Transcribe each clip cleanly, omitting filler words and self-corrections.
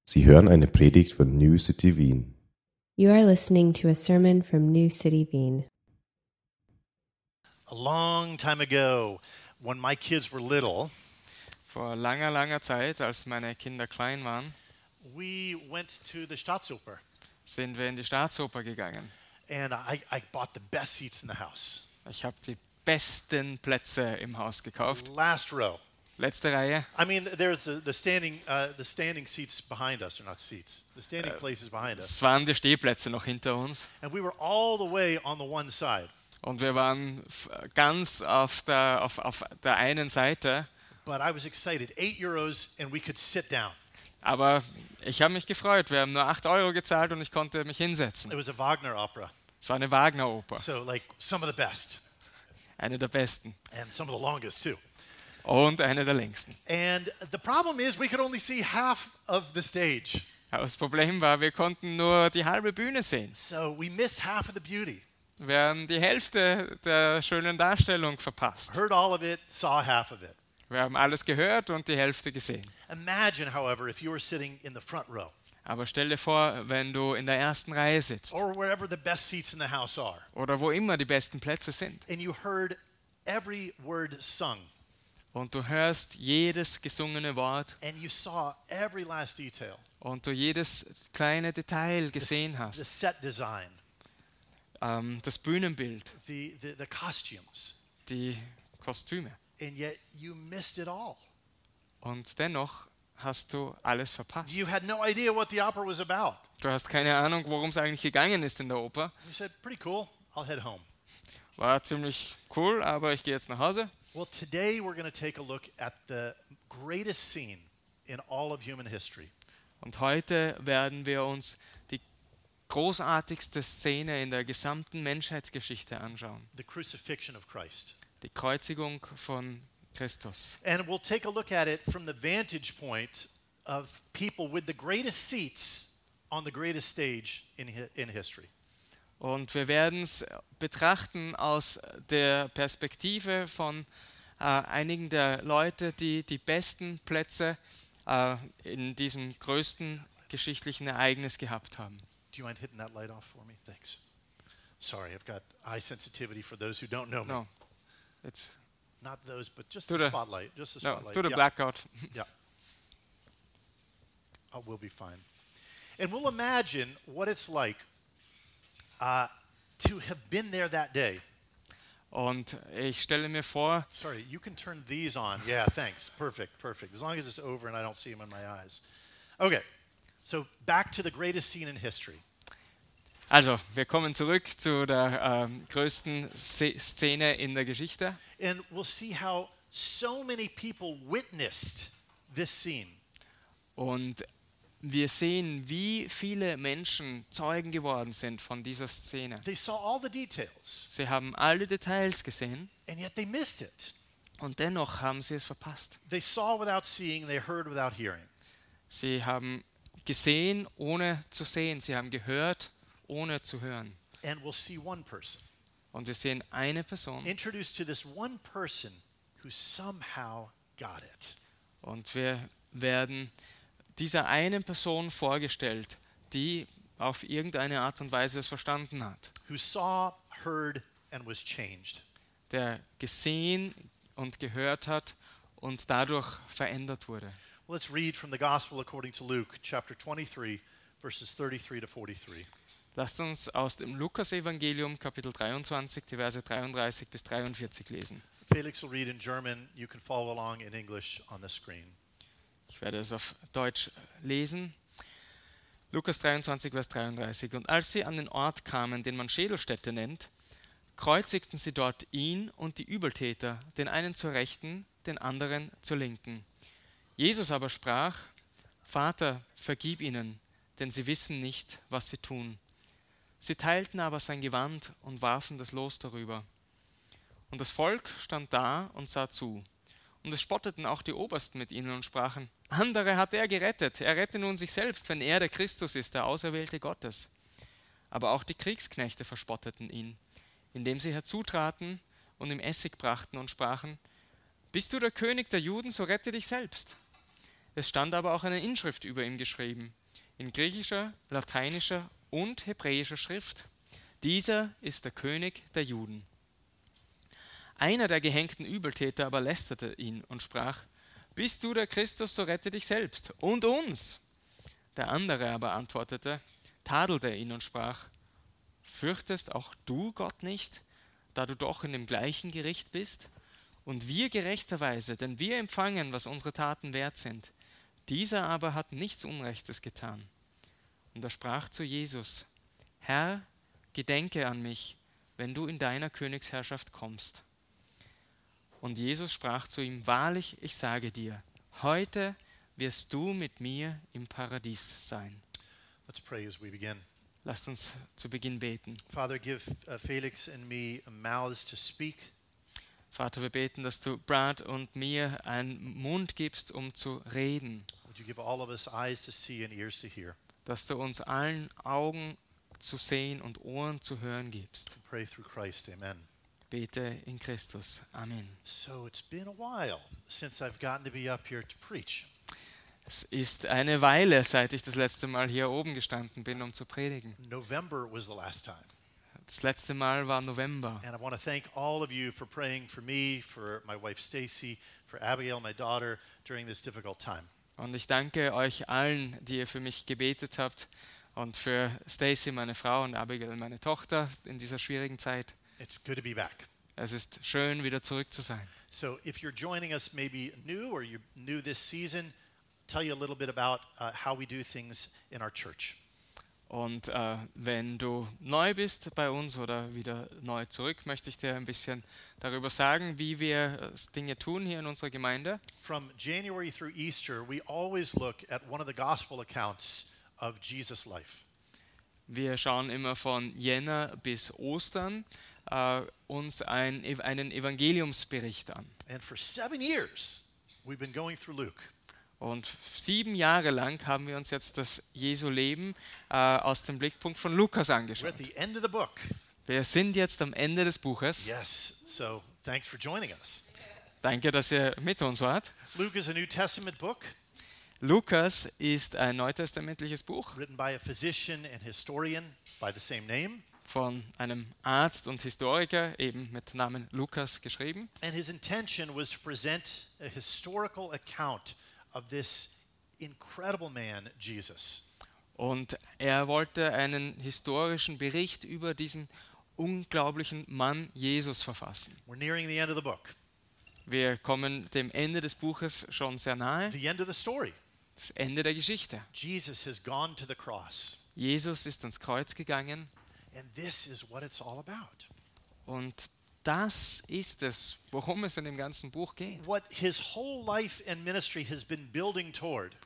Sie hören eine Predigt von New City Wien. You are listening to a sermon from New City Wien. A long time ago, when my kids were little, Vor langer, langer Zeit, als meine Kinder klein waren, we went to the Staatsoper, sind wir in die Staatsoper gegangen. and I bought the best seats in the house. Ich habe die besten Plätze im Haus gekauft. Last row. Letzte Reihe. I mean, there's the standing seats behind us, or not seats, the standing places behind us. Es waren die Stehplätze noch hinter uns. And we were all the way on the one side. Und wir waren ganz auf der einen Seite. But I was excited. €8 and we could sit down. Aber ich habe mich gefreut. Wir haben nur 8 Euro gezahlt und ich konnte mich hinsetzen. It was a Wagner opera. Es war eine Wagner-Oper. So like some of the best. Eine der besten. And some of the longest too. Und eine der längsten. And the problem is we could only see half of the stage. Aber das Problem war, wir konnten nur die halbe Bühne sehen. So we missed half of the beauty. Wir haben die Hälfte der schönen Darstellung verpasst. Heard all of it, saw half of it. Wir haben alles gehört und die Hälfte gesehen. Imagine, however, if you were sitting in the front row Aber stell dir vor, wenn du in der ersten Reihe sitzt or wherever the best seats in the house are, oder wo immer die besten Plätze sind and you heard every word sung, und du hörst jedes gesungene Wort and you saw every last detail, und du jedes kleine Detail the gesehen hast, set design, das Bühnenbild, the costumes, die Kostüme. and yet you missed it all. Und dennoch hast du alles verpasst. You had no idea what the opera was about. Du hast keine Ahnung, worum es eigentlich gegangen ist in der Oper. You said, pretty cool, I'll head home. War ziemlich cool, aber ich gehe jetzt nach Hause. Well, today we're going to take a look at the greatest scene in all of human history. Und heute werden wir uns die großartigste Szene in der gesamten Menschheitsgeschichte anschauen. The crucifixion of Christ. Die Kreuzigung von Christus. And we'll take a look at it from the vantage point of people with the greatest seats on the greatest stage in history. Und wir werden es betrachten aus der Perspektive von einigen der Leute, die die besten Plätze in diesem größten geschichtlichen Ereignis gehabt haben. Do you mind hitting that light off for me? Thanks. Sorry, I've got eye sensitivity for those who don't know me. No, it's, Not those, but just To the the- spotlight. Just the no, spotlight. to the Yeah. blackout. Yeah. Oh, we'll be fine. And we'll imagine what it's like to have been there that day. Und ich stelle mir vor, Sorry, you can turn these on. Yeah, thanks. Perfect, perfect. As long as it's over and I don't see them in my eyes. Okay, so back to the greatest scene in history. also wir kommen zurück zu der größten Szene in der Geschichte. And we'll see how so many people witnessed this scene. Und wir sehen, wie viele Menschen Zeugen geworden sind von dieser Szene. They saw all the details, Sie haben alle Details gesehen and yet they missed it. und dennoch haben sie es verpasst. They saw without seeing, they heard without hearing. Sie haben gesehen, ohne zu sehen. Sie haben gehört, ohne zu hören. And we'll see one person Und wir sehen eine Person introduced to this one person who somehow got it. und wir werden dieser einen Person vorgestellt, die auf irgendeine Art und Weise es verstanden hat. Who saw, heard, and was changed. Der gesehen und gehört hat und dadurch verändert wurde. Let's read from the Gospel according to Luke, chapter 23, verses 33 to 43. Lasst uns aus dem Lukas-Evangelium, Kapitel 23, die Verse 33 bis 43 lesen. Felix will read in German. You can follow along in English on the screen. Ich werde es auf Deutsch lesen. Lukas 23, Vers 33. Und als sie an den Ort kamen, den man Schädelstätte nennt, kreuzigten sie dort ihn und die Übeltäter, den einen zur Rechten, den anderen zur Linken. Jesus aber sprach: Vater, vergib ihnen, denn sie wissen nicht, was sie tun. Sie teilten aber sein Gewand und warfen das Los darüber. Und das Volk stand da und sah zu. Und es spotteten auch die Obersten mit ihnen und sprachen: Andere hat er gerettet, er rette nun sich selbst, wenn er der Christus ist, der Auserwählte Gottes. Aber auch die Kriegsknechte verspotteten ihn, indem sie herzutraten und ihm Essig brachten und sprachen: Bist du der König der Juden, so rette dich selbst. Es stand aber auch eine Inschrift über ihm geschrieben, in griechischer, lateinischer und hebräischer Schrift. Dieser ist der König der Juden. Einer der gehängten Übeltäter aber lästerte ihn und sprach: Bist du der Christus, so rette dich selbst und uns. Der andere aber antwortete, tadelte ihn und sprach: Fürchtest auch du Gott nicht, da du doch in dem gleichen Gericht bist? Und wir gerechterweise, denn wir empfangen, was unsere Taten wert sind. Dieser aber hat nichts Unrechtes getan. Und er sprach zu Jesus: Herr, gedenke an mich, wenn du in deiner Königsherrschaft kommst. Und Jesus sprach zu ihm: Wahrlich, ich sage dir, heute wirst du mit mir im Paradies sein. Let's pray as we begin. Lasst uns zu Beginn beten. Father, give Felix and me mouths to speak. Vater, wir beten, dass du Brad und mir einen Mund gibst, um zu reden. Would you give all of us eyes to see and ears to hear? Dass du uns allen Augen zu sehen und Ohren zu hören gibst. We pray through Christ, amen. Bete in Christus. Amen. So it's been a while since I've gotten to be up here to preach. Es ist eine Weile, seit ich das letzte Mal hier oben gestanden bin, um zu predigen. November was the last time. Das letzte Mal war November. And I want to thank all of you for praying for me, for my wife Stacy, for Abigail, my daughter, during this difficult time. Und ich danke euch allen, die ihr für mich gebetet habt und für Stacy, meine Frau, und Abigail, meine Tochter, in dieser schwierigen Zeit. It's good to be back. Es ist schön, wieder zurück zu sein. So if you're joining us maybe new or you're new this season, tell you a little bit about how we do things in our church. Und wenn du neu bist bei uns oder wieder neu zurück, möchte ich dir ein bisschen darüber sagen, wie wir Dinge tun hier in unserer Gemeinde. From January through Easter, we always look at one of the gospel accounts of Jesus' life. Wir schauen immer von Jänner bis Ostern uns einen Evangeliumsbericht an. And for 7 years, we've been going through Luke. Und 7 Jahre lang haben wir uns jetzt das Jesu-Leben aus dem Blickpunkt von Lukas We're angeschaut. at the end of the book. Wir sind jetzt am Ende des Buches. Yes, so thanks for joining us. Danke, dass ihr mit uns wart. Luke is a New Testament book Lukas ist ein neutestamentliches Buch written by a physician and historian by the same name. von einem Arzt und Historiker, eben mit Namen Lukas geschrieben. And his intention was to present a historical account of this incredible man, Jesus. Und er wollte einen historischen Bericht über diesen unglaublichen Mann Jesus verfassen. We're nearing the end of the book, Wir kommen dem Ende des Buches schon sehr nahe, the end of the story. das Ende der Geschichte. Jesus has gone to the cross, Jesus ist ans Kreuz gegangen and this is what it's all about. und das ist es, worum es in dem ganzen Buch geht. What his whole life and ministry has been building toward.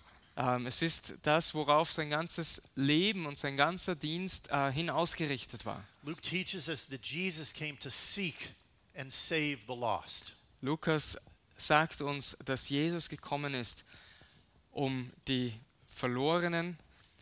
Es ist das, worauf sein ganzes Leben und sein ganzer Dienst hin ausgerichtet war. Luke teaches us that Jesus came to seek and save the lost. Lukas sagt uns, dass Jesus gekommen ist, um die Verlorenen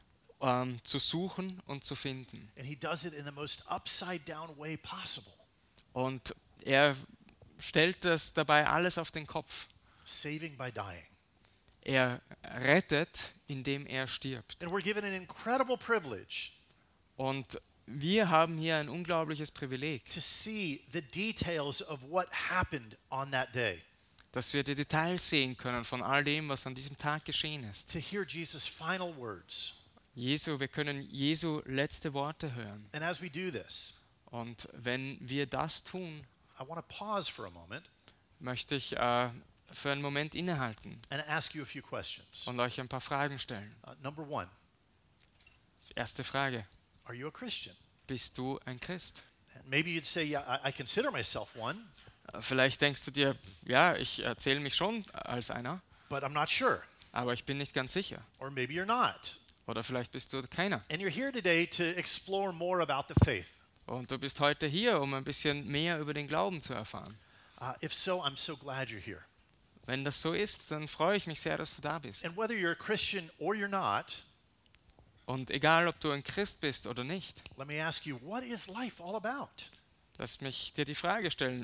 zu suchen und zu finden. And he does it in the most upside down way possible. Und er stellt das dabei alles auf den Kopf. Saving by dying. Er rettet, indem er stirbt. And we're given an incredible privilege Und wir haben hier ein unglaubliches Privileg, to see the details of what happened on that day. dass wir die Details sehen können von all dem, was an diesem Tag geschehen ist. To hear Jesus' final words. Wir können Jesu letzte Worte hören. And as we do this, Und wenn wir das tun, I want to pause for a moment möchte ich für einen Moment innehalten and ask you a few questions. und euch ein paar Fragen stellen. Number one, Erste Frage: are you a Christian? Bist du ein Christ? And maybe you'd say, yeah, I consider myself one, Vielleicht denkst du dir, ja, ich erzähle mich schon als einer, but I'm not sure. aber ich bin nicht ganz sicher. Or maybe you're not. Oder vielleicht bist du keiner. And you're here today to explore more about the faith. Und du bist heute hier, um ein bisschen mehr über den Glauben zu erfahren. If so, I'm so glad you're here. Wenn das so ist, dann freue ich mich sehr, dass du da bist. And whether you're a Christian or you're not, Und egal, ob du ein Christ bist oder nicht, let me ask you, what is life all about? lass mich dir die Frage stellen,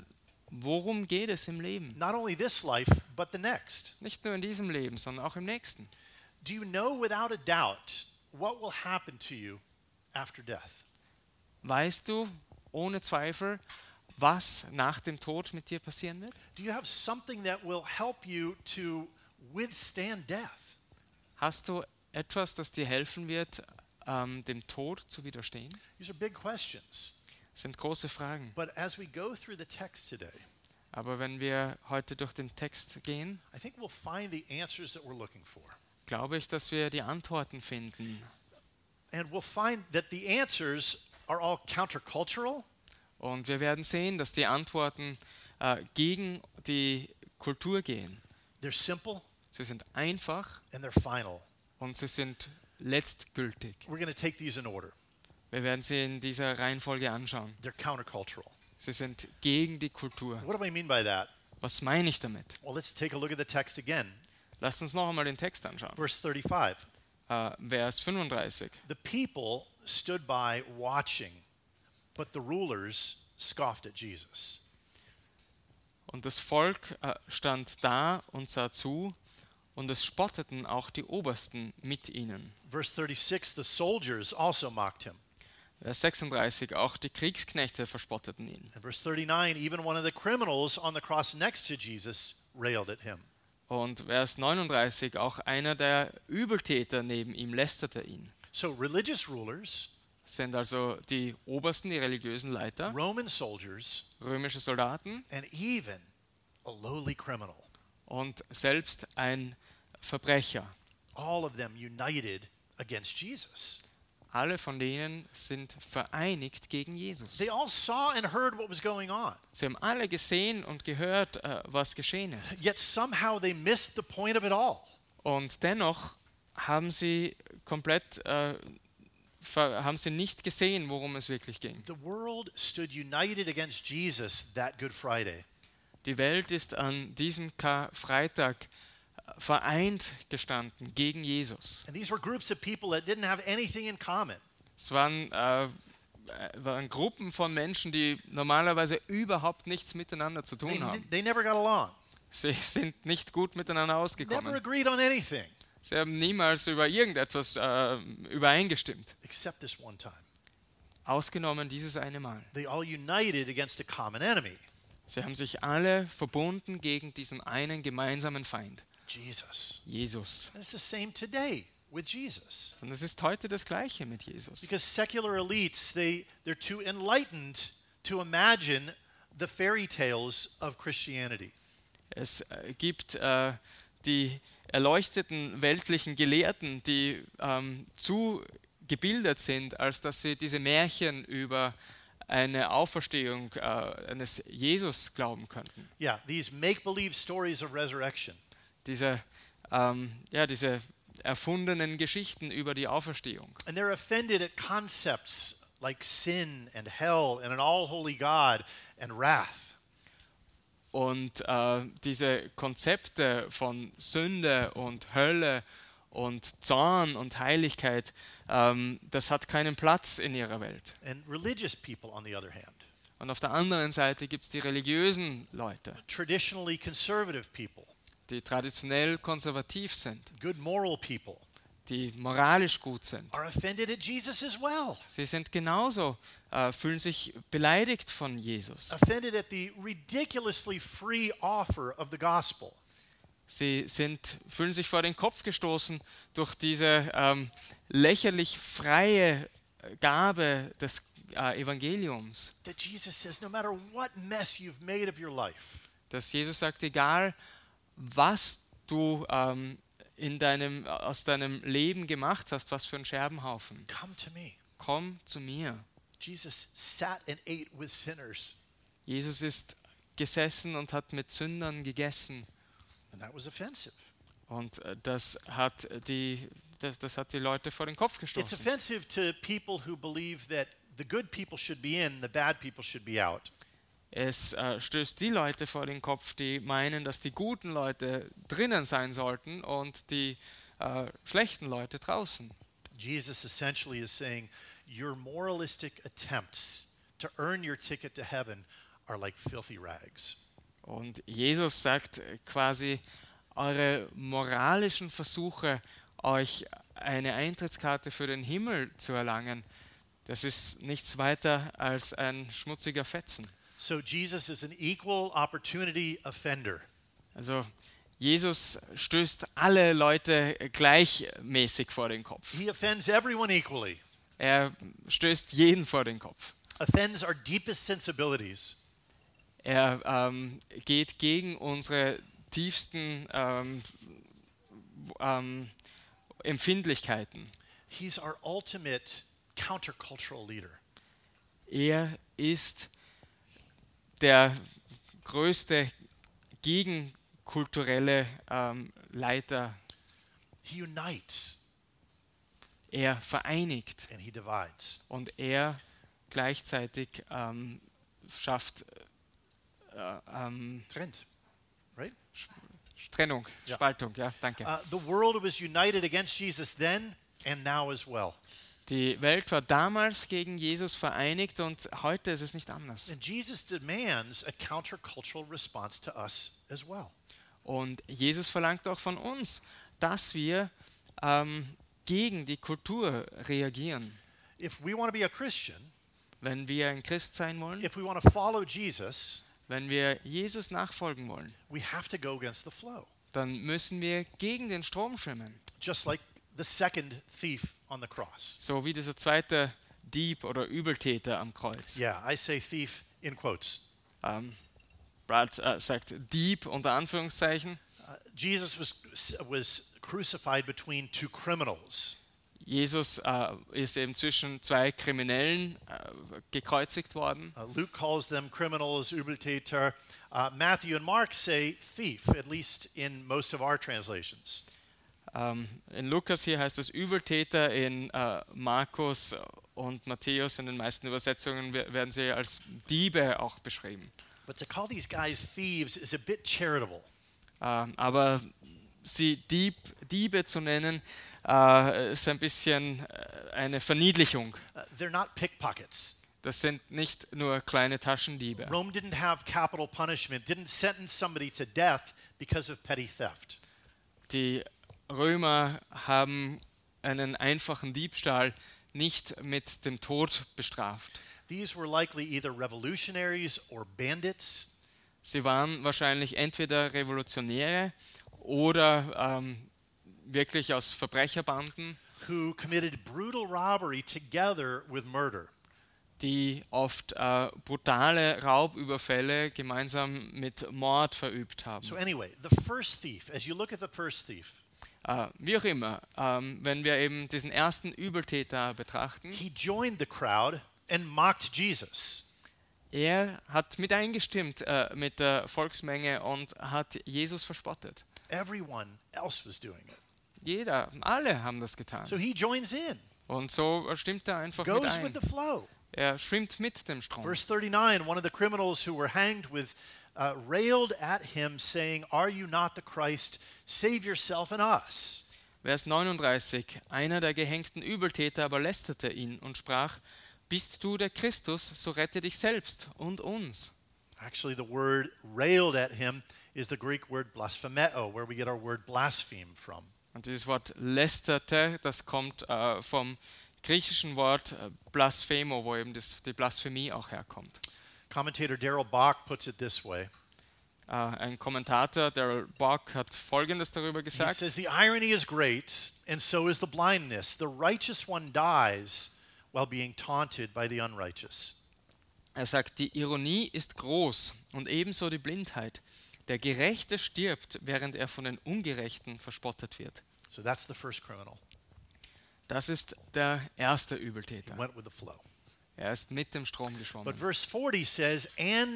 Worum geht es im Leben? Not only this life, but the next. Nicht nur in diesem Leben, sondern auch im nächsten. Do you know without a doubt what will happen to you after death? Weißt du ohne Zweifel, was nach dem Tod mit dir passieren wird? Do you have something that will help you to withstand death? Hast du etwas, das dir helfen wird, dem Tod zu widerstehen? These are big questions. Das sind große Fragen. But as we go through the text today, Aber wenn wir heute durch den Text gehen, I think we'll find the answers that we're looking for. glaube ich, dass wir die Antworten finden. And we'll find that the answers are all countercultural. Und wir werden sehen, dass die Antworten gegen die Kultur gehen. They're simple Sie sind einfach and they're final. und sie sind letztgültig. We're going to take these in order. Wir werden sie in dieser Reihenfolge anschauen. They're countercultural. Sie sind gegen die Kultur. What do I mean by that? Was meine ich damit? Well, let's take a look at the text again. Lasst uns noch einmal den Text anschauen. Verse 35. Vers 35. The people stood by watching, but the rulers scoffed at Jesus. Und das Volk stand da und sah zu, und es spotteten auch die Obersten mit ihnen. Verse 36, the soldiers also mocked him. Vers 36, auch die Kriegsknechte verspotteten ihn. And verse 39, even one of the criminals on the cross next to Jesus railed at him. Und Vers 39, auch einer der Übeltäter neben ihm lästerte ihn. So religious rulers, Das sind also die Obersten, die religiösen Leiter, Roman soldiers, römische Soldaten and even a lowly criminal, und selbst ein Verbrecher. all of them united against Jesus. Alle von denen sind vereinigt gegen Jesus. They all saw and heard what was going on. Sie haben alle gesehen und gehört, was geschehen ist. Yet somehow they missed the point of it all. Und dennoch haben sie komplett, haben sie nicht gesehen, worum es wirklich ging. The world stood united against Jesus that Good Friday. Die Welt ist an diesem Karfreitag vereint gestanden gegen Jesus. And these were groups of people that didn't have anything in common. Es waren Gruppen von Menschen, die normalerweise überhaupt nichts miteinander zu tun haben. They never got along. Sie sind nicht gut miteinander Never ausgekommen. agreed on anything Sie haben niemals über irgendetwas übereingestimmt. except this one time. Ausgenommen dieses eine Mal. They all united against a common enemy, Sie haben sich alle verbunden gegen diesen einen gemeinsamen Feind, Jesus. Jesus. And it's the same today with Jesus. Und es ist heute das Gleiche mit Jesus. Because secular elites, they're too enlightened to imagine the fairy tales of Christianity. Es gibt die erleuchteten weltlichen Gelehrten, die zu gebildet sind, als dass sie diese Märchen über eine Auferstehung eines Jesus glauben könnten. Yeah, these make-believe stories of resurrection. Diese erfundenen Geschichten über die Auferstehung. And they're offended at concepts like sin and hell and an all-holy God and wrath. Und diese Konzepte von Sünde und Hölle und Zorn und Heiligkeit, das hat keinen Platz in ihrer Welt. And religious people, on the other hand, Und auf der anderen Seite gibt es die religiösen Leute, traditionally conservative people, die traditionell konservativ sind, good moral people, die moralisch gut sind. are offended at Jesus as well. Sie sind genauso, fühlen sich beleidigt von Jesus. Offended at the ridiculously free offer of the gospel. Sie fühlen sich vor den Kopf gestoßen durch diese lächerlich freie Gabe des Evangeliums. That Jesus says, no matter what mess you've made of your life, Dass Jesus sagt, egal was du aus deinem Leben gemacht hast, was für ein Scherbenhaufen, come to me. komm zu mir. Jesus sat and ate with sinners, Jesus ist gesessen und hat mit Sündern gegessen. and that was offensive. Und das hat die Leute vor den Kopf It's gestoßen. offensive to people who believe that the good people should be in, the bad people should be out. Es stößt die Leute vor den Kopf, die meinen, dass die guten Leute drinnen sein sollten und die schlechten Leute draußen. Jesus essentially is saying, your moralistic attempts to earn your ticket to heaven are like filthy rags. Und Jesus sagt quasi, eure moralischen Versuche, euch eine Eintrittskarte für den Himmel zu erlangen, das ist nichts weiter als ein schmutziger Fetzen. So Jesus is an equal opportunity offender. Also Jesus stößt alle Leute gleichmäßig vor den Kopf. He offends everyone equally, Er stößt jeden vor den Kopf. offends our deepest sensibilities. Er geht gegen unsere tiefsten Empfindlichkeiten. He's our ultimate countercultural leader. Er ist der größte gegenkulturelle Leiter. He unites Er vereinigt and he divides. und er gleichzeitig schafft Trennt, right? Trennung, Ja. Spaltung. Ja, danke. The world was united against Jesus then and now as well. Die Welt war damals gegen Jesus vereinigt und heute ist es nicht anders. And Jesus demands a countercultural response to us as well. Und Jesus verlangt auch von uns, dass wir gegen die Kultur reagieren. If we want to be a Christian, Wenn wir ein Christ sein wollen, if we want to follow Jesus, wenn wir Jesus nachfolgen wollen, we have to go against the flow. dann müssen wir gegen den Strom schwimmen. Just like the second thief on the cross. So wie dieser zweite Dieb oder Übeltäter am Kreuz. Yeah, I say thief in quotes. Brad sagt Dieb unter Anführungszeichen. Jesus was crucified between two criminals. Jesus ist eben zwischen zwei Kriminellen gekreuzigt worden. Luke calls them criminals, Übeltäter. Matthew and Mark say thief, at least in most of our translations. In Lukas hier heißt es Übeltäter, in Markus und Matthäus in den meisten Übersetzungen werden sie als Diebe auch beschrieben. But to call these guys thieves is a bit charitable. Aber sie Diebe zu nennen, ist ein bisschen eine Verniedlichung. They're not pickpockets. Das sind nicht nur kleine Taschendiebe. Rome didn't have capital punishment, didn't sentence somebody to death because of petty theft. Die Römer haben einen einfachen Diebstahl nicht mit dem Tod bestraft. These were likely either revolutionaries or bandits. Sie waren wahrscheinlich entweder Revolutionäre oder wirklich aus Verbrecherbanden, who committed brutal robbery together with murder. die oft brutale Raubüberfälle gemeinsam mit Mord verübt haben. So anyway, the first thief, as you look at the first thief, Wie auch immer, wenn wir eben diesen ersten Übeltäter betrachten, he joined the crowd and mocked Jesus. er hat mit eingestimmt mit der Volksmenge und hat Jesus verspottet. Everyone else was doing it. Alle haben das getan. So he joins in, Und so stimmt er einfach mit goes with ein. the flow. Er schwimmt mit dem Strom. Verse 39, one of the criminals who were hanged with railed at him, saying, "Are you not the Christ? Save yourself and us." Vers 39. Einer der gehängten Übeltäter aber lästerte ihn und sprach, bist du der Christus, so rette dich selbst und uns. Actually, the word railed at him is the Greek word blasphemeo, where we get our word blaspheme from. Und dieses Wort lästerte, das kommt vom griechischen Wort blasphemo, wo eben die Blasphemie auch herkommt. Commentator Darrell Bock puts it this way. Ein Kommentator, Darrell Bock, hat Folgendes darüber He gesagt. says, "The irony is great, and so is the blindness. The righteous one dies while being taunted by the unrighteous." Er sagt, die Ironie ist groß und ebenso die Blindheit. Der Gerechte stirbt, während er von den Ungerechten verspottet wird. So that's the first criminal. Das ist der erste He Übeltäter. went with the flow. Er ist mit dem Strom But geschwommen. verse 40 says,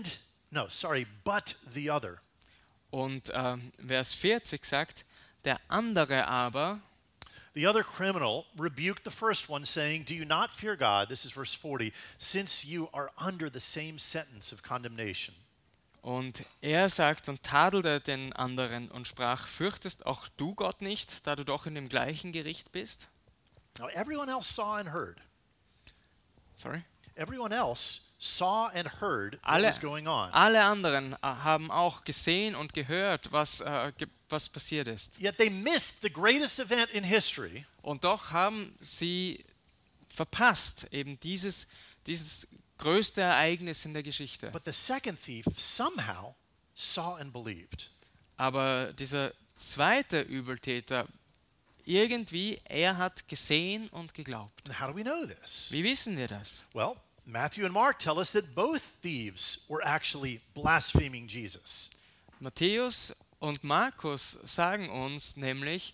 but the other. Und Vers 40 sagt, der andere aber, The other criminal rebuked the first one, saying, "Do you not fear God?" This is verse 40, "since you are under the same sentence of condemnation." und er sagt und tadelte den anderen und sprach, fürchtest auch du Gott nicht, da du doch in dem gleichen Gericht bist? Now everyone else saw and heard. Sorry? Everyone else saw and heard what Alle, was going on. alle anderen haben auch gesehen und gehört, was passiert ist. Yet they missed the greatest event in history, Und doch haben sie verpasst eben dieses größte Ereignis in der Geschichte. but the second thief somehow saw and believed. Aber dieser zweite Übeltäter, irgendwie, er hat gesehen und geglaubt. And how do we know this? Wie wissen wir das? Well, Matthew and Mark tell us that both thieves were actually blaspheming Jesus. Matthäus und Markus sagen uns nämlich,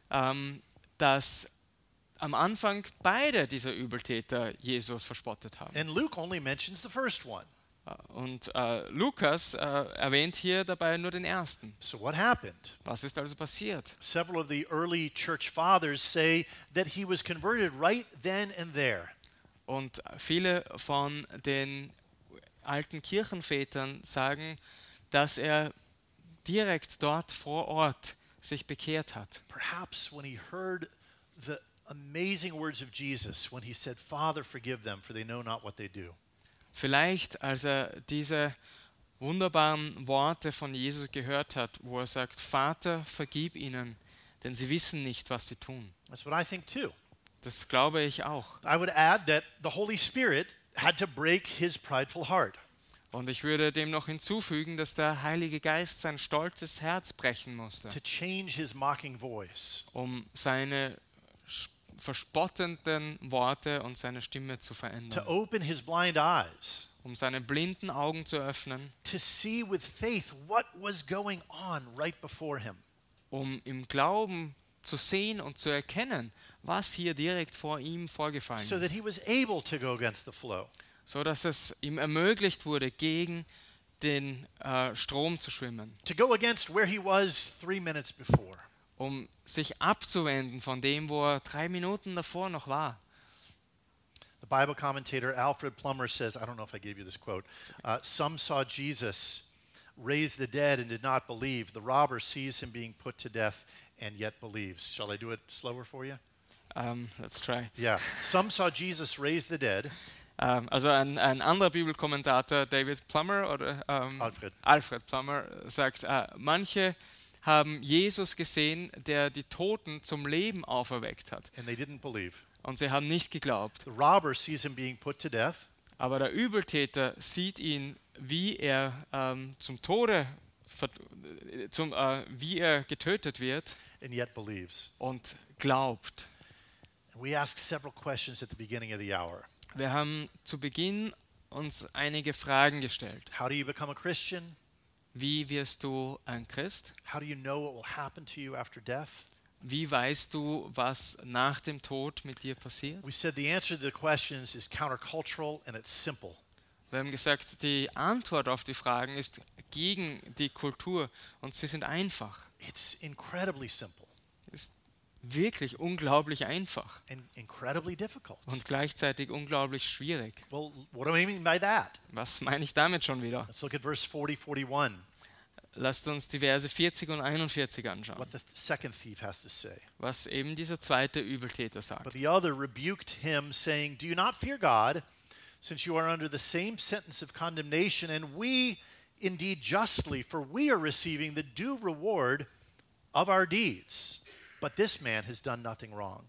dass am Anfang beide dieser Übeltäter Jesus verspottet haben. And Luke only mentions the first one. Und Lukas erwähnt hier dabei nur den ersten. So what happened? Was ist also passiert? Several of the early church fathers say that he was converted right then and there. Und viele von den alten Kirchenvätern sagen, dass er direkt dort vor Ort sich bekehrt hat. Perhaps when he heard the amazing words of Jesus when he said, "Father, forgive them, for they know not what they do." Vielleicht, als er diese wunderbaren Worte von Jesus gehört hat, wo er sagt, Vater, vergib ihnen, denn sie wissen nicht, was sie tun. That's what I think too. Das glaube ich auch. I would add that the Holy Spirit had to break his prideful heart. Und ich würde dem noch hinzufügen, dass der Heilige Geist sein stolzes Herz brechen musste, to change his mocking voice, um seine verspottenden Worte und seine Stimme zu to verändern, open his blind eyes, um seine blinden Augen zu öffnen, to see with faith what was going on right before him. um im Glauben zu sehen und zu erkennen, was hier direkt vor ihm vorgefallen So that ist, he was able to go against the flow. so dass es ihm ermöglicht wurde, gegen den Strom zu schwimmen, To go against where he was 3 minutes before. um sich abzuwenden von dem, wo er 3 Minuten davor noch war. The Bible commentator Alfred Plummer says, I don't know if I gave you this quote, some saw Jesus raise the dead and did not believe. The robber sees him being put to death and yet believes. Shall I do it slower for you? Let's try. Yeah. Some saw Jesus raise the dead. Also ein anderer Bibelkommentator, David Plummer oder Alfred Plummer, sagt, manche haben Jesus gesehen, der die Toten zum Leben auferweckt hat. And they didn't believe. Und sie haben nicht geglaubt. The robber sees him being put to death. Aber der Übeltäter sieht ihn, wie er zum Tode, wie er getötet wird And yet believes. und glaubt. And we ask several questions at the beginning of the hour. Wir haben zu Beginn uns einige Fragen gestellt. How do you become a Christian? Wie wirst du ein Christ? How do you know what will happen to you after death? Wie weißt du, was nach dem Tod mit dir passiert? We said the answer to the questions is countercultural and it's simple. Wir haben gesagt, die Antwort auf die Fragen ist gegen die Kultur und sie sind einfach. It's incredibly simple Ist wirklich unglaublich einfach and incredibly difficult. und gleichzeitig unglaublich schwierig. Well, what do I mean by that? Was meine ich damit schon wieder? Let's look at verse 40, 41, Lasst uns die Verse 40 und 41 anschauen, what the second thief has to say. was eben dieser zweite Übeltäter But sagt. the other rebuked him, saying, Do you not fear God, since you are under the same sentence of condemnation, and we indeed justly, for we are receiving the due reward of our deeds. But this man has done nothing wrong.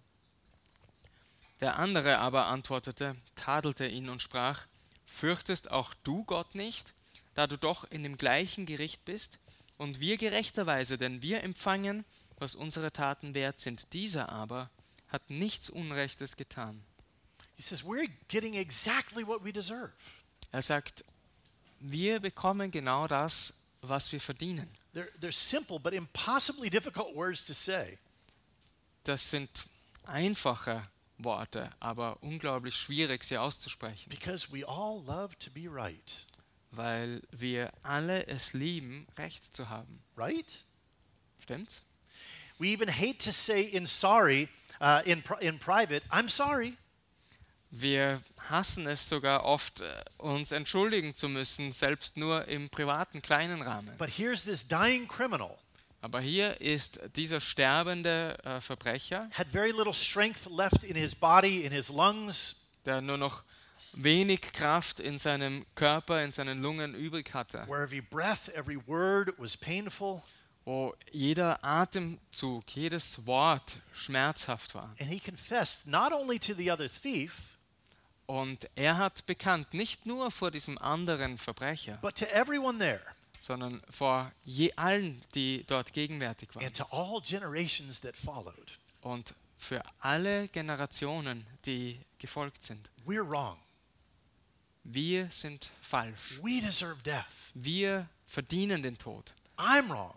Der andere aber antwortete, tadelte ihn und sprach, fürchtest auch du Gott nicht, da du doch in dem gleichen Gericht bist, und wir gerechterweise, denn wir empfangen, was unsere Taten wert sind. Dieser aber hat nichts Unrechtes getan. He says, We're getting exactly what we deserve. Er sagt, wir bekommen genau das, was wir verdienen. They're simple but impossibly difficult words to say. Das sind einfache Worte, aber unglaublich schwierig, sie auszusprechen, Because we all love to be right. weil wir alle es lieben, Recht zu haben. Right? Stimmt's? We even hate to say in sorry, in private, I'm sorry. Wir hassen es sogar oft, uns entschuldigen zu müssen, selbst nur im privaten kleinen Rahmen. But here's this dying criminal, Aber hier ist dieser sterbende Verbrecher, had very little strength left in his body, in his lungs. der nur noch wenig Kraft in seinem Körper, in seinen Lungen übrig hatte, where every breath, every word was painful, wo jeder Atemzug, jedes Wort schmerzhaft war. and he confessed not only to the other thief, Und er hat bekannt, nicht nur vor diesem anderen Verbrecher, but to everyone there, sondern vor allen, die dort gegenwärtig waren. and to all generations that followed. Und für alle Generationen, die gefolgt sind. We're wrong. Wir sind falsch. We deserve death. Wir verdienen den Tod. I'm wrong.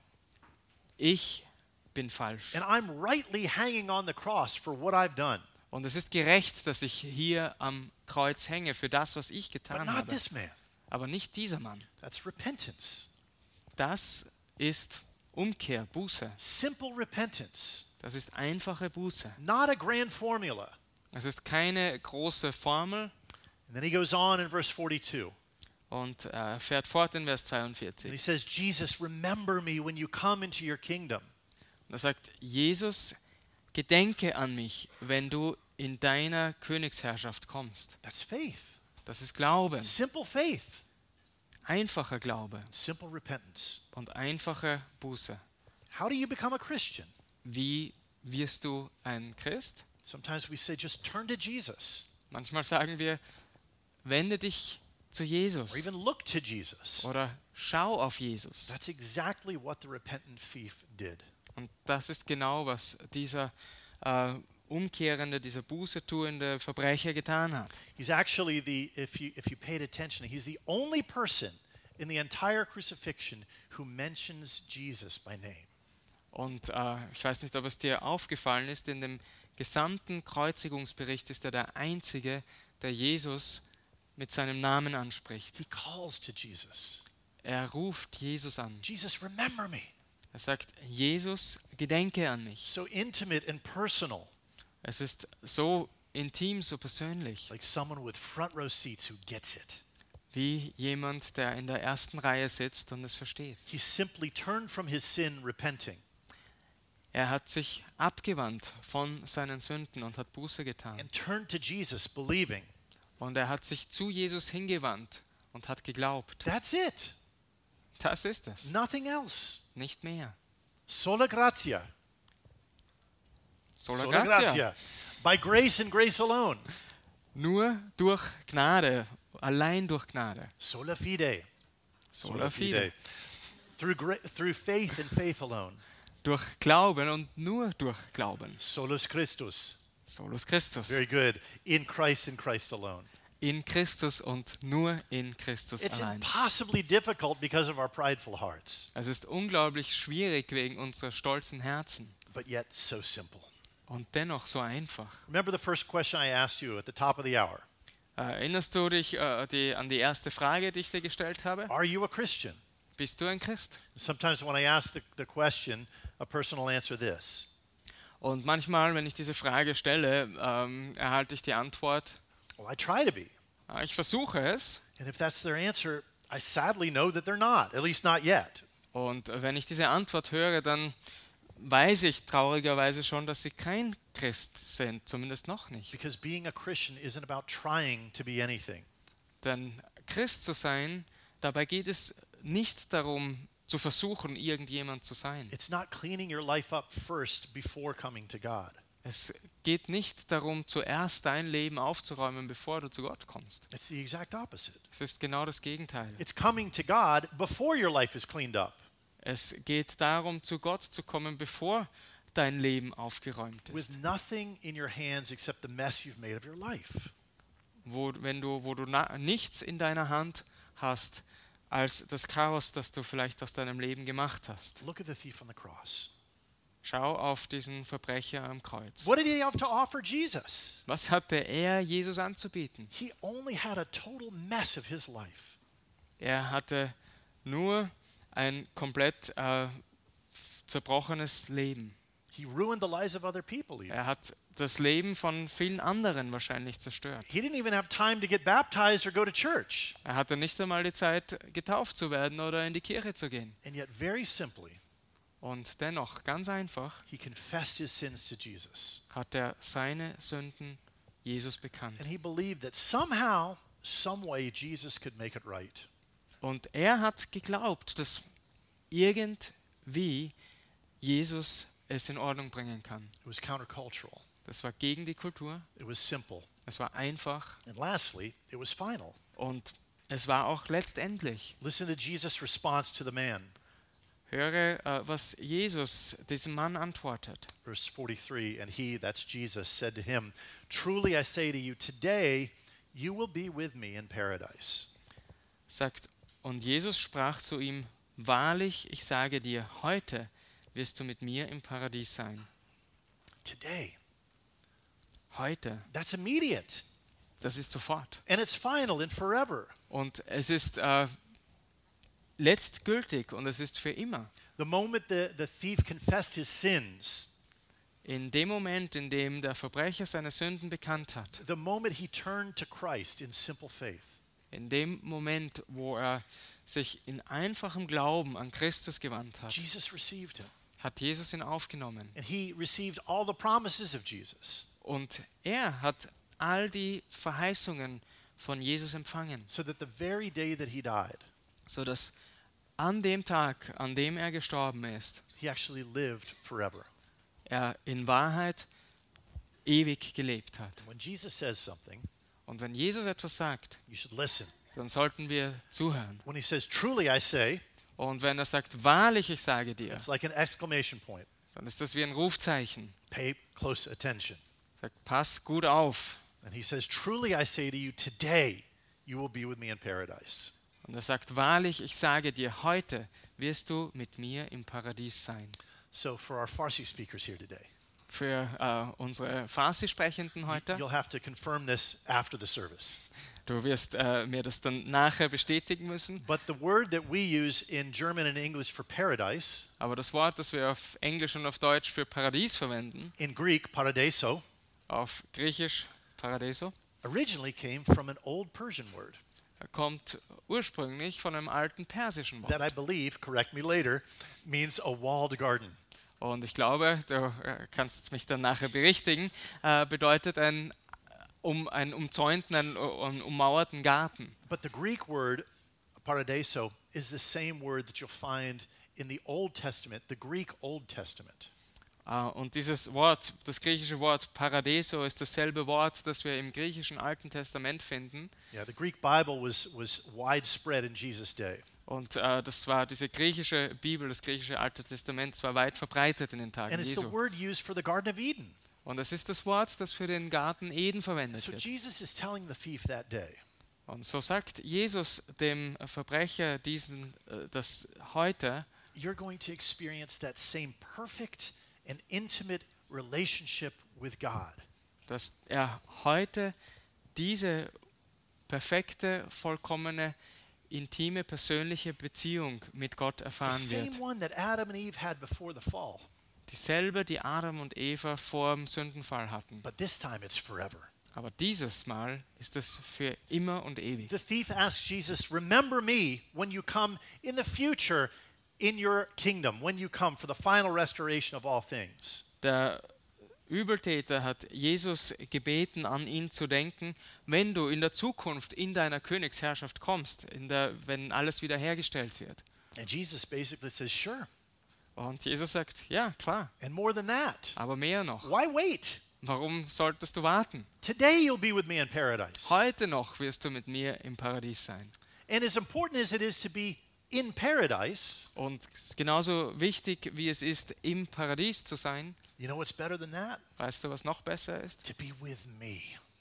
Ich bin falsch. And I'm rightly hanging on the cross for what I've done. Und es ist gerecht, dass ich hier am Kreuz hänge für das, was ich But getan not habe. this man. Aber nicht dieser Mann. That's repentance. Das ist Umkehr, Buße. Simple repentance. Das ist einfache Buße. Not a grand formula. Es ist keine große Formel. And then he goes on in verse 42. Und fährt fort in Vers And he 42. says, Jesus, remember me when you come into your kingdom. Und er sagt, Jesus, gedenke an mich, wenn du in deiner Königsherrschaft kommst. That's faith. Das ist Glauben, Simple faith. einfacher Glaube Simple repentance. und einfache Buße. How do you become a Christian? Wie wirst du ein Christ? Sometimes we say, just turn to Jesus. Manchmal sagen wir, wende dich zu Jesus Or even look to Jesus. oder schau auf Jesus. That's exactly what the repentant thief did. Und das ist genau, was dieser umkehrende, dieser bußetuende Verbrecher getan hat. He's actually if you paid attention, he's the only person in the entire crucifixion who mentions Jesus by name. Und ich weiß nicht, ob es dir aufgefallen ist, in dem gesamten Kreuzigungsbericht ist er der Einzige, der Jesus mit seinem Namen anspricht. He calls to Jesus. Er ruft Jesus an. Jesus, remember me. Er sagt, Jesus, gedenke an mich. So intimate and personal, Es ist so intim, so persönlich, like someone with front row seats who gets it. wie jemand, der in der ersten Reihe sitzt und es versteht. He simply turned from his sin, repenting, Er hat sich abgewandt von seinen Sünden und hat Buße getan. and turned to Jesus, believing. Und er hat sich zu Jesus hingewandt und hat geglaubt. That's it. Das ist es, Nothing else. nicht mehr. Sola gratia. Sola gratia. By grace and grace alone. Nur durch Gnade, allein durch Gnade. Sola fide. Sola fide. Through faith and faith alone. Durch Glauben und nur durch Glauben. Solus Christus. Solus Christus. Very good. In Christ alone. In Christus und nur in Christus It's allein. impossibly difficult because of our prideful hearts, Es ist unglaublich schwierig wegen unserer stolzen Herzen but yet so simple. und dennoch so einfach. Remember the first question I asked you at the top of the hour. Erinnerst du dich an die erste Frage, die ich dir gestellt habe? Are you a Christian? Bist du ein Christ? Sometimes when I ask the question, a person will answer this. Und manchmal, wenn ich diese Frage stelle, erhalte ich die Antwort, Well, I try to be. ich versuche es. And if that's their answer, I sadly know that they're not, at least not yet. Und wenn ich diese Antwort höre, dann weiß ich traurigerweise schon, dass sie kein Christ sind, zumindest noch nicht. Because being a Christian isn't about trying to be anything. Denn Christ zu sein, dabei geht es nicht darum, zu versuchen, irgendjemand zu sein. It's not cleaning your life up first before coming to God. Es geht nicht darum, zuerst dein Leben aufzuräumen, bevor du zu Gott kommst. It's the exact opposite. Es ist genau das Gegenteil. It's coming to God before your life is cleaned up. Es geht darum, zu Gott zu kommen, bevor dein Leben aufgeräumt With ist. nothing in your hands except the mess you've made of your life. Wo du nichts in deiner Hand hast, als das Chaos, das du vielleicht aus deinem Leben gemacht hast. Look at the thief on the cross. Schau auf diesen Verbrecher am Kreuz. What did he have to offer Jesus? Was hatte er Jesus anzubieten? He only had a total mess of his life. Er hatte nur ein komplett zerbrochenes Leben. He ruined the lives of other people even. Er hat das Leben von vielen anderen wahrscheinlich zerstört. He didn't even have time to get baptized or go to church. Er hatte nicht einmal die Zeit, getauft zu werden oder in die Kirche zu gehen. And yet very simply, Und dennoch, ganz einfach, he confessed his sins to Jesus. hat er seine Sünden Jesus bekannt. And he believed that somehow some way Jesus could make it right. Und er hat geglaubt, dass irgendwie Jesus es in Ordnung bringen kann. It was countercultural. Das war gegen die Kultur, It was simple. es war einfach And lastly, it was final. und es war auch letztendlich. Listen to Jesus' response to the man. Höre, was Jesus diesem Mann antwortet. Verse 43, and he, that's Jesus, said to him, truly I say to you, today you will be with me in paradise. Sagt, und Jesus sprach zu ihm, wahrlich, ich sage dir, heute wirst du mit mir im Paradies sein. Today. Heute, That's immediate. das ist sofort. And it's final and forever. Und es ist letztgültig und es ist für immer. The moment the thief confessed his sins, In dem Moment, in dem der Verbrecher seine Sünden bekannt hat, the moment he turned to Christ in simple faith, in dem Moment, wo er sich in einfachem Glauben an Christus gewandt hat, Jesus received him. hat Jesus ihn aufgenommen. And he received all the promises of Jesus, Und er hat all die Verheißungen von Jesus empfangen, so that the very day that he died, sodass an dem Tag, an dem er gestorben ist, he actually lived forever. er in Wahrheit ewig gelebt hat. When Jesus says something, Und wenn Jesus etwas sagt, you should listen. dann sollten wir zuhören. When he says, truly I say, Und wenn er sagt, wahrlich, ich sage dir, it's like an exclamation point. dann ist das wie ein Rufzeichen. Pay close attention. Sagt, pass gut auf. And he says, truly I say to you, today you will be with me in paradise. Und er sagt, wahrlich, ich sage dir, heute wirst du mit mir im Paradies sein. So for our Farsi speakers here today, Für unsere Farsi-Sprechenden heute, you'll have to confirm this after the service. du wirst mir das dann nachher bestätigen müssen, But the word that we use in German and English for paradise, aber das Wort, das wir auf Englisch und auf Deutsch für Paradies verwenden, in Greek, paradiso, auf Griechisch Paradiso, originally came from an old Persian word kommt ursprünglich von einem alten persischen that I Wort. believe, correct me later, means a walled garden. Und ich glaube, du kannst mich dann nachher berichtigen, bedeutet einen umzäunten, einen ummauerten Garten. But the Greek word paradiso is the same word that you'll find in the Old Testament, the Greek Old Testament. Und dieses Wort, das griechische Wort Paradiso, ist dasselbe Wort, das wir im griechischen Alten Testament finden. Yeah, the Greek Bible was widespread in Jesus' day. Und das war diese griechische Bibel, das griechische Alte Testament, das war weit verbreitet in den Tagen And it's the Jesu. word used for the Garden of Eden. Und es ist das Wort, das für den Garten Eden And verwendet so wird. Jesus is telling the thief that day, Und so sagt Jesus dem Verbrecher das heute, you're going to experience that same perfect and intimate relationship with God. dass er heute diese perfekte, vollkommene, intime, persönliche Beziehung mit Gott The erfahren same wird. one that Adam and Eve had before the fall. Dieselbe, die Adam und Eva vor dem Sündenfall hatten. But this time it's forever. Aber dieses Mal ist es für immer und ewig. The thief asks Jesus, remember me when you come in the future in your kingdom, when you come for the final restoration of all things. Der Übeltäter hat Jesus gebeten, an ihn zu denken, wenn du in der Zukunft in deiner Königsherrschaft kommst, wenn alles wiederhergestellt wird. And Jesus basically says, sure. Und Jesus sagt, ja, klar, And more than that, aber mehr noch. why wait? Warum solltest du warten? Today you'll be with me in paradise. Heute noch wirst du mit mir im Paradies sein. And as important as it is to be in paradise, Und es ist genauso wichtig, wie es ist, im Paradies zu sein. you know what's better than that? Weißt du, was noch besser ist? To be with me.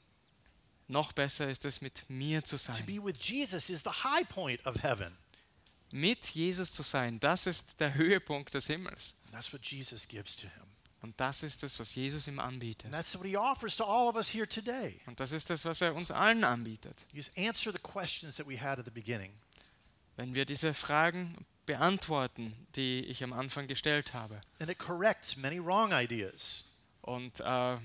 Noch besser ist es, mit mir zu To sein. be with Jesus is the high point of heaven. Mit Jesus zu sein, das ist der Höhepunkt des Himmels. And that's what Jesus gives to him. Und das ist es, was Jesus ihm anbietet. And that's what he offers to all of us here today. Und das ist es, was er uns allen anbietet. Just answer the questions that we had at the beginning. Wenn wir diese Fragen beantworten, die ich am Anfang gestellt habe. And it corrects many wrong ideas. Und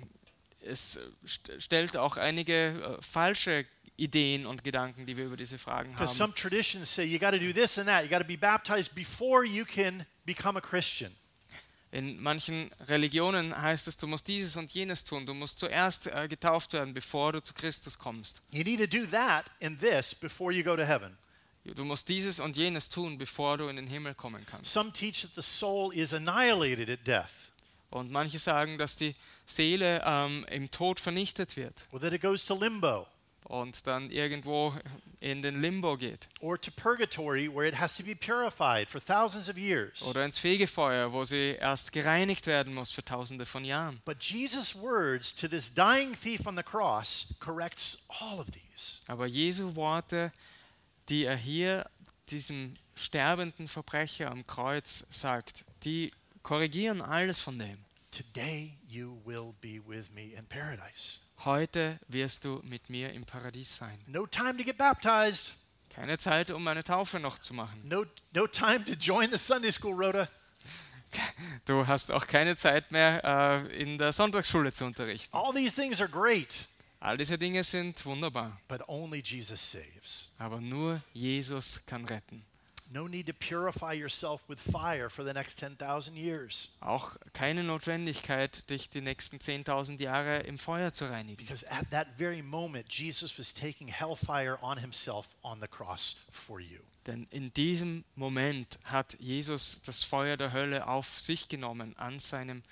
es stellt auch einige falsche Ideen und Gedanken, die wir über diese Fragen Because haben. some traditions say you got to do this and that. You got to be baptized before you can become a Christian. In manchen Religionen heißt es, du musst dieses und jenes tun. Du musst zuerst getauft werden, bevor du zu Christus kommst. You need to do that and this before you go to heaven. Du musst dieses und jenes tun, bevor du in den Himmel kommen kannst. Some teach that the soul is annihilated at death, Und manche sagen, dass die Seele im Tod vernichtet wird or that it goes to limbo, und dann irgendwo in den Limbo geht. or to purgatory, where it has to be purified for thousands of years. Oder ins Fegefeuer, wo sie erst gereinigt werden muss für Tausende von Jahren. But Jesus' words to this dying thief on the cross corrects all of these. Aber Jesu Worte, die er hier diesem sterbenden Verbrecher am Kreuz sagt, die korrigieren alles von dem. Today you will be with me in paradise. Heute wirst du mit mir im Paradies sein. No time to get baptized. Keine Zeit, um eine Taufe noch zu machen. No time to join the Sunday school, Rhoda. Du hast auch keine Zeit mehr, in der Sonntagsschule zu unterrichten. All these things are great, All diese Dinge sind wunderbar, but only Jesus saves. aber nur Jesus kann retten. No need to purify yourself with fire for the next 10,000 years. Auch keine Notwendigkeit, dich die nächsten 10.000 Jahre im Feuer zu reinigen. Because at that very moment, Jesus was taking hellfire on himself on the cross for you. Denn in diesem Moment hat Jesus das Feuer der Hölle auf sich genommen an seinem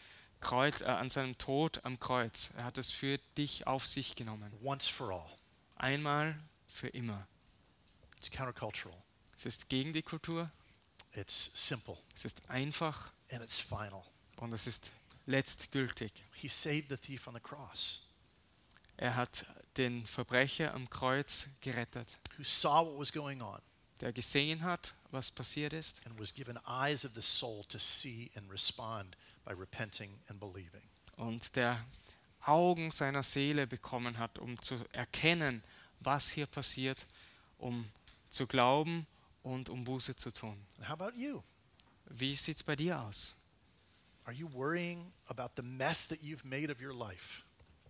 Tod am Kreuz. Er hat es für dich auf sich genommen. Once for all. Einmal für immer. It's countercultural. Es ist gegen die Kultur, It's simple. es ist einfach And it's final. und es ist letztgültig. He saved the thief on the cross, Er hat den Verbrecher am Kreuz gerettet, who saw what was going on der gesehen hat, was passiert ist and was given eyes of the soul to see and respond by repenting and believing. und der Augen seiner Seele bekommen hat, um zu erkennen, was hier passiert, um zu glauben und um Buße zu tun. And how about you? Wie sieht es bei dir aus? Are you worrying about the mess that you've made of your life?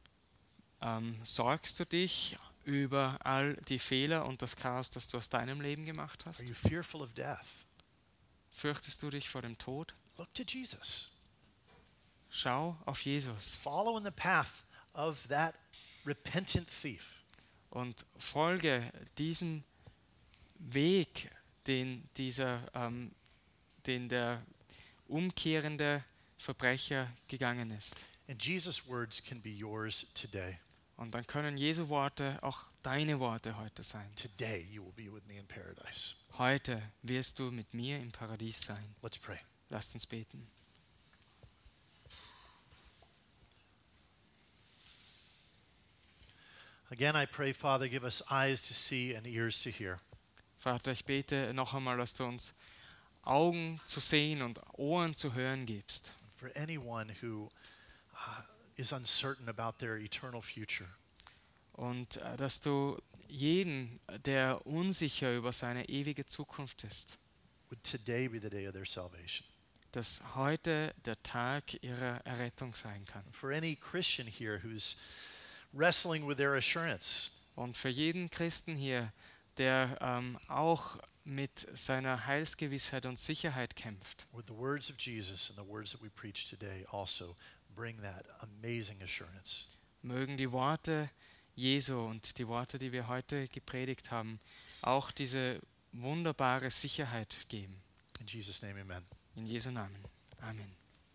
Sorgst du dich über all die Fehler und das Chaos, das du aus deinem Leben gemacht hast? Are you fearful of death? Fürchtest du dich vor dem Tod? Look to Jesus. Schau auf Jesus Follow in the path of that repentant thief. und folge diesem Weg, den der umkehrende Verbrecher gegangen ist. And Jesus' words can be yours today. Und dann können Jesu Worte auch deine Worte heute sein. Today you will be with me in paradise. Heute wirst du mit mir im Paradies sein. Let's pray. Lasst uns beten. Again, I pray, Father, give us eyes to see and ears to hear. Vater, ich bete noch einmal, dass du uns Augen zu sehen und Ohren zu hören gibst. For anyone who is uncertain about their eternal future, Und dass du jeden, der unsicher über seine ewige Zukunft ist, would today be the day of their salvation. dass heute der Tag ihrer Errettung sein kann. For any Christian here who's wrestling with their assurance, Und für jeden Christen hier, der auch mit seiner Heilsgewissheit und Sicherheit kämpft, would the words of Jesus and the words that we preach today also bring that amazing assurance. mögen die Worte Jesu und die Worte, die wir heute gepredigt haben, auch diese wunderbare Sicherheit geben. In Jesus' name, amen. In Jesu Namen. Amen.